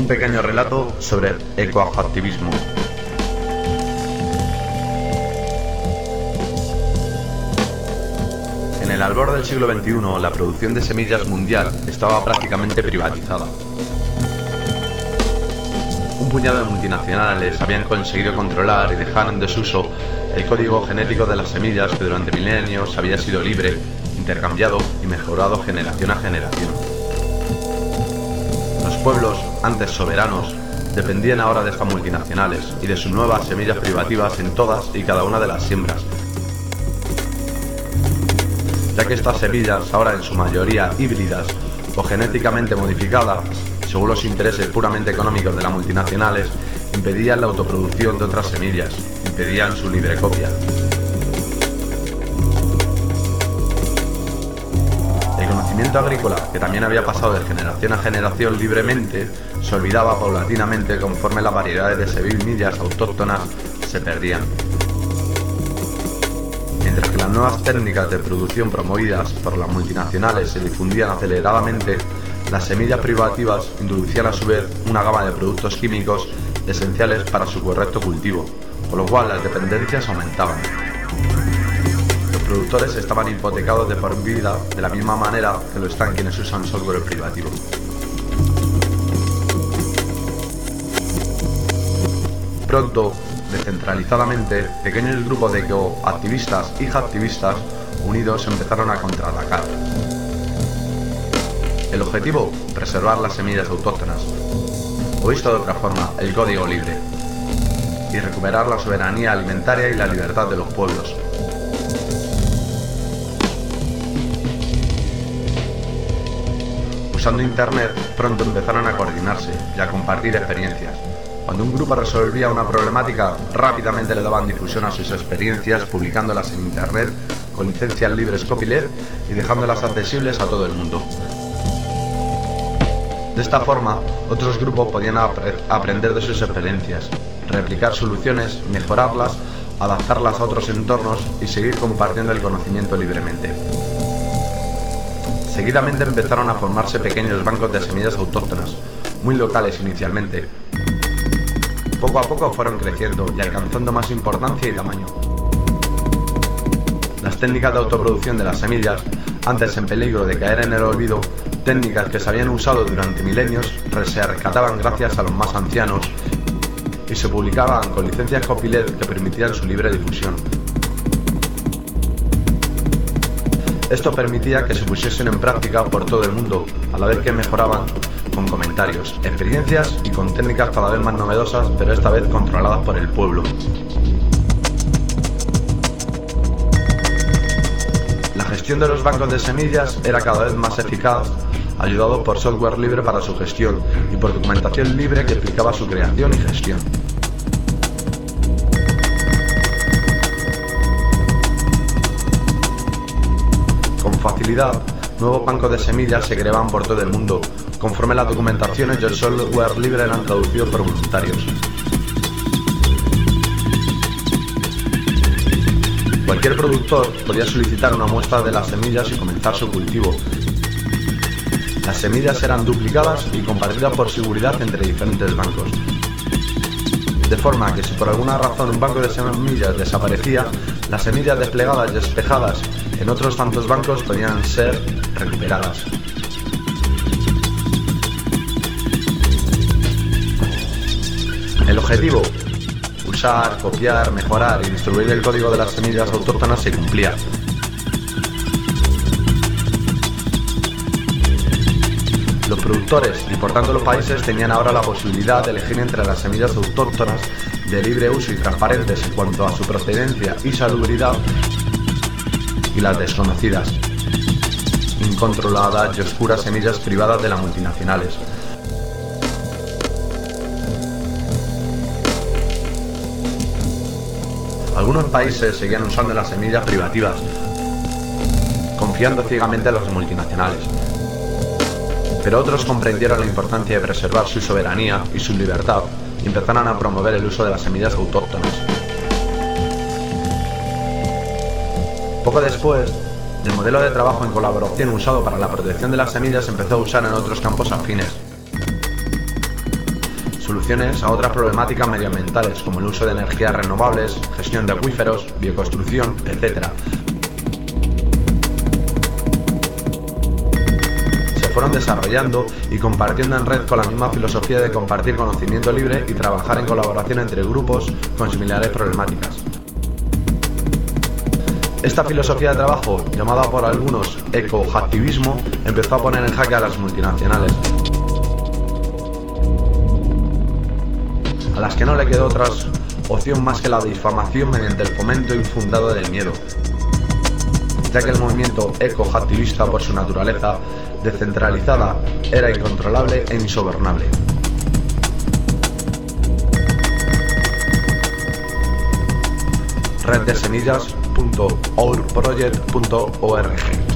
pequeño relato sobre ecoactivismo. En el albor del siglo XXI, la producción de semillas mundial estaba prácticamente privatizada. Un puñado de multinacionales habían conseguido controlar y dejar en desuso el código genético de las semillas que durante milenios había sido libre, intercambiado y mejorado generación a generación. Los pueblos, antes soberanos, dependían ahora de estas multinacionales y de sus nuevas semillas privativas en todas y cada una de las siembras, ya que estas semillas, ahora en su mayoría híbridas o genéticamente modificadas, según los intereses puramente económicos de las multinacionales, impedían la autoproducción de otras semillas, impedían su libre copia. El conocimiento agrícola, que también había pasado de generación a generación libremente, se olvidaba paulatinamente conforme las variedades de semillas autóctonas se perdían. Mientras que las nuevas técnicas de producción promovidas por las multinacionales se difundían aceleradamente, las semillas privativas introducían a su vez una gama de productos químicos esenciales para su correcto cultivo, con lo cual las dependencias aumentaban. Los productores estaban hipotecados de por vida de la misma manera que lo están quienes usan software privativo. Pronto, descentralizadamente, pequeños grupos de ecoactivistas y hacktivistas unidos empezaron a contraatacar. El objetivo, preservar las semillas autóctonas, o visto de otra forma, el código libre, y recuperar la soberanía alimentaria y la libertad de los pueblos. Usando Internet, pronto empezaron a coordinarse y a compartir experiencias. Cuando un grupo resolvía una problemática, rápidamente le daban difusión a sus experiencias, publicándolas en Internet con licencias libres copyleft y dejándolas accesibles a todo el mundo. De esta forma, otros grupos podían aprender de sus experiencias, replicar soluciones, mejorarlas, adaptarlas a otros entornos y seguir compartiendo el conocimiento libremente. Seguidamente empezaron a formarse pequeños bancos de semillas autóctonas, muy locales inicialmente. Poco a poco fueron creciendo y alcanzando más importancia y tamaño. Las técnicas de autoproducción de las semillas, antes en peligro de caer en el olvido, técnicas que se habían usado durante milenios, se rescataban gracias a los más ancianos y se publicaban con licencias copyleft que permitían su libre difusión. Esto permitía que se pusiesen en práctica por todo el mundo, a la vez que mejoraban con comentarios, experiencias y con técnicas cada vez más novedosas, pero esta vez controladas por el pueblo. La gestión de los bancos de semillas era cada vez más eficaz, ayudado por software libre para su gestión y por documentación libre que explicaba su creación y gestión. Con facilidad, nuevos bancos de semillas se creaban por todo el mundo, conforme las documentaciones y el software libre eran traducidos por voluntarios. Cualquier productor podía solicitar una muestra de las semillas y comenzar su cultivo. Las semillas eran duplicadas y compartidas por seguridad entre diferentes bancos. De forma que si por alguna razón un banco de semillas desaparecía, las semillas desplegadas y espejadas en otros tantos bancos podían ser recuperadas. El objetivo, usar, copiar, mejorar y distribuir el código de las semillas autóctonas se cumplía. Los productores y por tanto los países tenían ahora la posibilidad de elegir entre las semillas autóctonas de libre uso y transparentes en cuanto a su procedencia y salubridad y las desconocidas, incontroladas y oscuras semillas privadas de las multinacionales. Algunos países seguían usando las semillas privativas, confiando ciegamente en las multinacionales. Pero otros comprendieron la importancia de preservar su soberanía y su libertad y empezaron a promover el uso de las semillas autóctonas. Poco después, el modelo de trabajo en colaboración usado para la protección de las semillas se empezó a usar en otros campos afines. soluciones a otras problemáticas medioambientales como el uso de energías renovables, gestión de acuíferos, bioconstrucción, etc. Se fueron desarrollando y compartiendo en red con la misma filosofía de compartir conocimiento libre y trabajar en colaboración entre grupos con similares problemáticas. Esta filosofía de trabajo, llamada por algunos ecohacktivismo, empezó a poner en jaque a las multinacionales, a las que no le quedó otra opción más que la difamación mediante el fomento infundado del miedo, ya que el movimiento ecohacktivista, por su naturaleza descentralizada, era incontrolable e insobornable. reddesemillas.ourproject.org